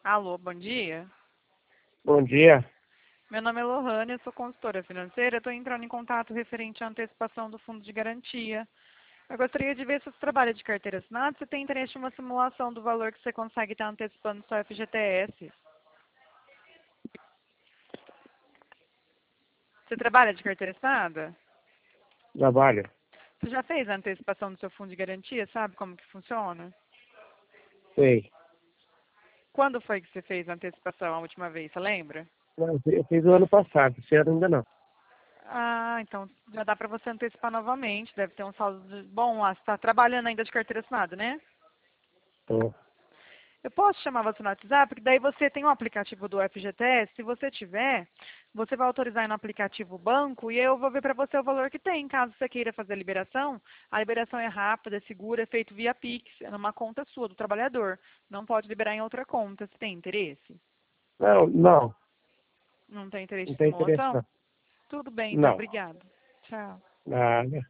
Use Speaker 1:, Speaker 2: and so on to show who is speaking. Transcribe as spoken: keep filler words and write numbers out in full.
Speaker 1: Alô, bom dia.
Speaker 2: Bom dia.
Speaker 1: Meu nome é Lohane, eu sou consultora financeira. Estou entrando em contato referente à antecipação do fundo de garantia. Eu gostaria de ver se você trabalha de carteira assinada, se tem interesse em uma simulação do valor que você consegue estar antecipando no seu F G T S. Você trabalha de carteira assinada?
Speaker 2: Trabalho.
Speaker 1: Você já fez a antecipação do seu fundo de garantia? Sabe como que funciona?
Speaker 2: Sei.
Speaker 1: Quando foi que você fez a antecipação a última vez, você lembra?
Speaker 2: Não, eu fiz o ano passado, esse ano ainda não.
Speaker 1: Ah, então já dá para você antecipar novamente. Deve ter um saldo de... bom lá. Você está trabalhando ainda de carteira assinada, né?
Speaker 2: Tô.
Speaker 1: Eu posso chamar você no WhatsApp, porque daí você tem um aplicativo do F G T S. Se você tiver, você vai autorizar aí no aplicativo o banco e eu vou ver para você o valor que tem. Caso você queira fazer a liberação, a liberação é rápida, é segura, é feito via Pix, é numa conta sua, do trabalhador. Não pode liberar em outra conta. Você tem interesse?
Speaker 2: Não, não.
Speaker 1: Não tem interesse
Speaker 2: Não
Speaker 1: em
Speaker 2: tem interesse
Speaker 1: simulação?
Speaker 2: não.
Speaker 1: Tudo bem, então.
Speaker 2: Não.
Speaker 1: Obrigada. Tchau.
Speaker 2: Nada.